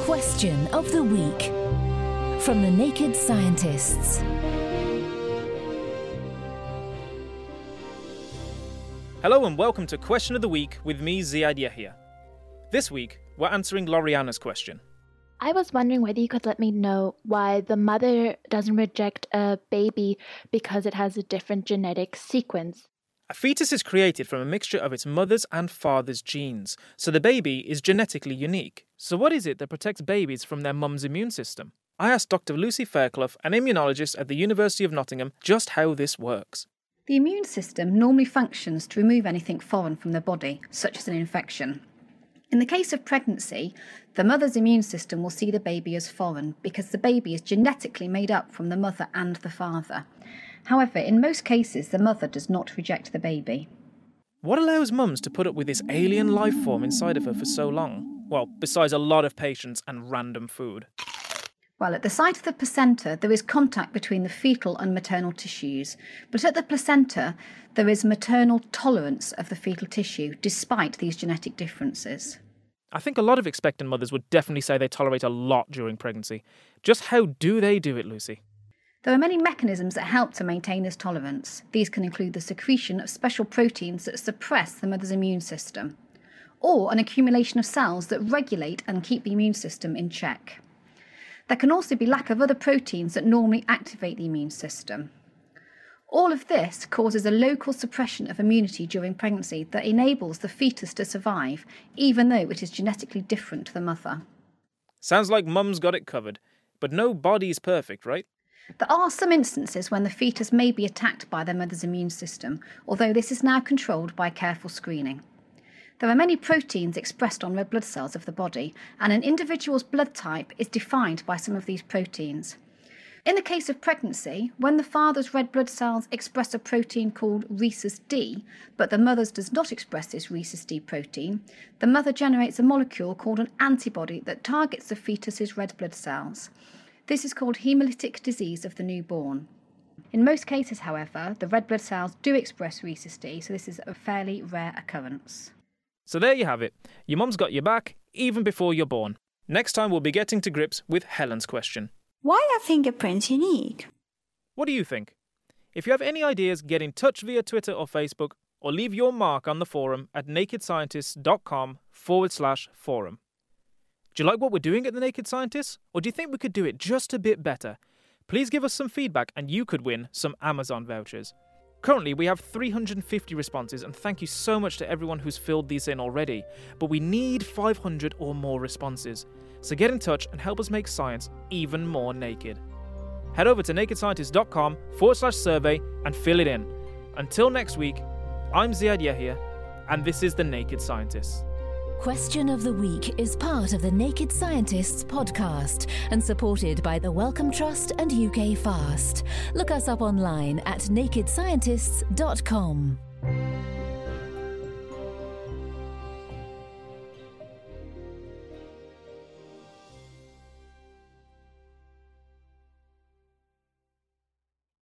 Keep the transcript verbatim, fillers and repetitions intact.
Question of the Week from the Naked Scientists. Hello and welcome to Question of the Week with me, Ziad Yahya. This week, we're answering Loriana's question. I was wondering whether you could let me know why the mother doesn't reject a baby because it has a different genetic sequence. A fetus is created from a mixture of its mother's and father's genes, so the baby is genetically unique. So what is it that protects babies from their mum's immune system? I asked Doctor Lucy Fairclough, an immunologist at the University of Nottingham, just how this works. The immune system normally functions to remove anything foreign from the body, such as an infection. In the case of pregnancy, the mother's immune system will see the baby as foreign because the baby is genetically made up from the mother and the father. However, in most cases, the mother does not reject the baby. What allows mums to put up with this alien life form inside of her for so long? Well, besides a lot of patience and random food. Well, at the site of the placenta, there is contact between the fetal and maternal tissues, but at the placenta, there is maternal tolerance of the fetal tissue, despite these genetic differences. I think a lot of expectant mothers would definitely say they tolerate a lot during pregnancy. Just how do they do it, Lucy? There are many mechanisms that help to maintain this tolerance. These can include the secretion of special proteins that suppress the mother's immune system, or an accumulation of cells that regulate and keep the immune system in check. There can also be lack of other proteins that normally activate the immune system. All of this causes a local suppression of immunity during pregnancy that enables the fetus to survive, even though it is genetically different to the mother. Sounds like mum's got it covered, but no body's perfect, right? There are some instances when the fetus may be attacked by their mother's immune system, although this is now controlled by careful screening. There are many proteins expressed on red blood cells of the body, and an individual's blood type is defined by some of these proteins. In the case of pregnancy, when the father's red blood cells express a protein called rhesus D, but the mother's does not express this rhesus D protein, the mother generates a molecule called an antibody that targets the fetus's red blood cells. This is called hemolytic disease of the newborn. In most cases, however, the red blood cells do express rhesus D, so this is a fairly rare occurrence. So there you have it. Your mum's got your back, even before you're born. Next time we'll be getting to grips with Helen's question. Why are fingerprints unique? What do you think? If you have any ideas, get in touch via Twitter or Facebook, or leave your mark on the forum at nakedscientists.com forward slash forum. Do you like what we're doing at The Naked Scientists? Or do you think we could do it just a bit better? Please give us some feedback and you could win some Amazon vouchers. Currently, we have three hundred fifty responses, and thank you so much to everyone who's filled these in already. But we need five hundred or more responses. So get in touch and help us make science even more naked. Head over to nakedscientists.com forward slash survey and fill it in. Until next week, I'm Ziad Yahya, and this is The Naked Scientists. Question of the Week is part of the Naked Scientists podcast and supported by the Wellcome Trust and U K Fast. Look us up online at naked scientists dot com.